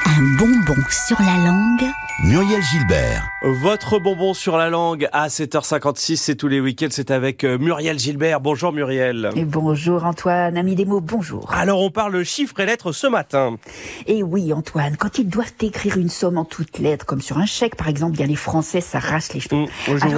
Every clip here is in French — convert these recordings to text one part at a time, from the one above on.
Un bonbon sur la langue. Muriel Gilbert. Votre bonbon sur la langue à 7h56, c'est tous les week-ends, c'est avec Muriel Gilbert. Bonjour Muriel. Et bonjour Antoine, ami des mots, bonjour. Alors on parle chiffres et lettres ce matin. Et oui Antoine, quand ils doivent écrire une somme en toutes lettres, comme sur un chèque par exemple, bien les Français s'arrachent les cheveux.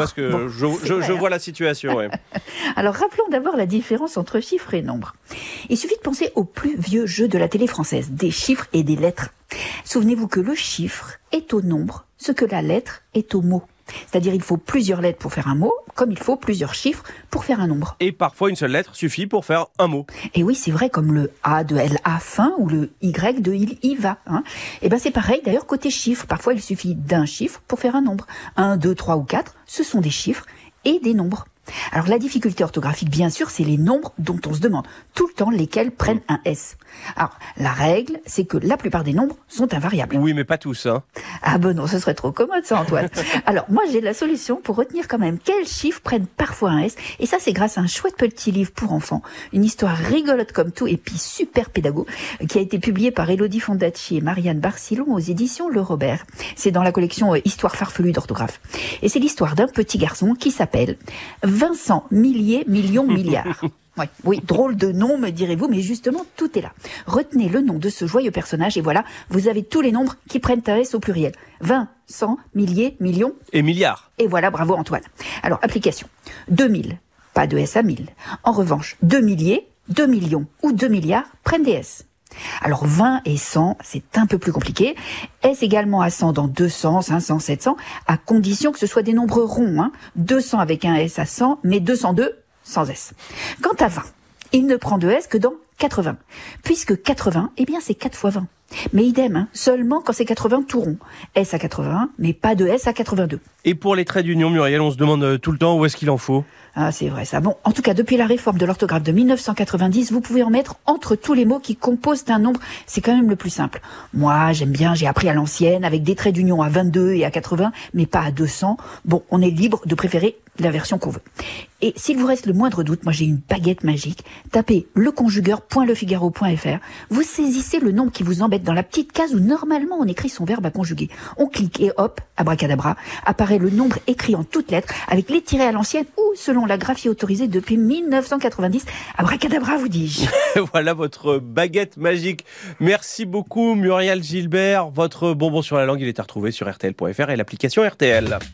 Je vois la situation. Ouais. Alors rappelons d'abord la différence entre chiffres et nombres. Il suffit de penser au plus vieux jeu de la télé française, des chiffres et des lettres. Souvenez-vous que le chiffre est au nombre ce que la lettre est au mot. C'est-à-dire il faut plusieurs lettres pour faire un mot, comme il faut plusieurs chiffres pour faire un nombre. Et parfois une seule lettre suffit pour faire un mot. Et oui, c'est vrai, comme le A de LA fin ou le Y de il y va. Et ben c'est pareil d'ailleurs côté chiffres. Parfois il suffit d'un chiffre pour faire un nombre. 1, 2, 3 ou 4, ce sont des chiffres et des nombres. Alors la difficulté orthographique, bien sûr, c'est les nombres dont on se demande tout le temps lesquels prennent un S. Alors la règle, c'est que la plupart des nombres sont invariables. Oui, mais pas tous. Ah ben non, ce serait trop commode ça, Antoine. Alors moi j'ai la solution pour retenir quand même quels chiffres prennent parfois un S. Et ça c'est grâce à un chouette petit livre pour enfants, une histoire rigolote comme tout et puis super pédago, qui a été publié par Elodie Fondacci et Marianne Barcillon aux éditions Le Robert. C'est dans la collection Histoire farfelue d'orthographe. Et c'est l'histoire d'un petit garçon qui s'appelle Vincent Millier Millions Milliards. Oui, drôle de nom, me direz-vous, mais justement, tout est là. Retenez le nom de ce joyeux personnage et voilà, vous avez tous les nombres qui prennent un S au pluriel. 20, 100, milliers, millions. Et milliards. Et voilà, bravo Antoine. Alors, application. 2000, pas de S à 1000. En revanche, 2 milliers, 2 millions ou 2 milliards prennent des S. Alors 20 et 100, c'est un peu plus compliqué. S également à 100 dans 200, 500, 700, à condition que ce soit des nombres ronds. 200 avec un S à 100, mais 202 sans S. Quant à 20, il ne prend de S que dans 80. Puisque 80, eh bien c'est 4 fois 20. Mais idem, seulement quand c'est 80 tout rond. S à 81, mais pas de S à 82. Et pour les traits d'union, Muriel, on se demande tout le temps où est-ce qu'il en faut. Ah, c'est vrai ça. Bon, en tout cas, depuis la réforme de l'orthographe de 1990, vous pouvez en mettre entre tous les mots qui composent un nombre. C'est quand même le plus simple. Moi, j'aime bien, j'ai appris à l'ancienne, avec des traits d'union à 22 et à 80, mais pas à 200. Bon, on est libre de préférer la version qu'on veut. Et s'il vous reste le moindre doute, moi j'ai une baguette magique. Tapez leconjugueur.lefigaro.fr. Vous saisissez le nombre qui vous embête dans la petite case où normalement on écrit son verbe à conjuguer. On clique et hop, abracadabra, apparaît le nombre écrit en toutes lettres avec les tirets à l'ancienne ou selon la graphie autorisée depuis 1990. Abracadabra, vous dis-je. Voilà votre baguette magique. Merci beaucoup Muriel Gilbert. Votre bonbon sur la langue, il est à retrouver sur rtl.fr et l'application RTL.